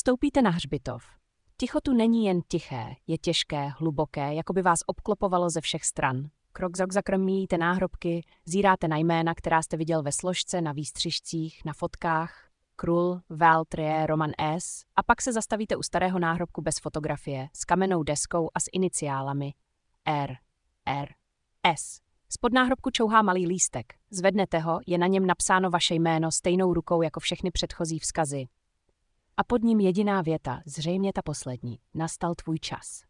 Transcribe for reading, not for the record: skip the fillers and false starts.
Vstoupíte na hřbitov. Ticho tu není jen tiché, je těžké, hluboké, jako by vás obklopovalo ze všech stran. Krok za krokem míjíte náhrobky, zíráte na jména, která jste viděl ve složce, na výstřižcích, na fotkách. Krull, Valtrie, Roman S. A pak se zastavíte u starého náhrobku bez fotografie, s kamennou deskou a s iniciálami R. S. Spod náhrobku čouhá malý lístek. Zvednete ho, je na něm napsáno vaše jméno stejnou rukou jako všechny předchozí vzkazy. A pod ním jediná věta, zřejmě ta poslední. Nastal tvůj čas.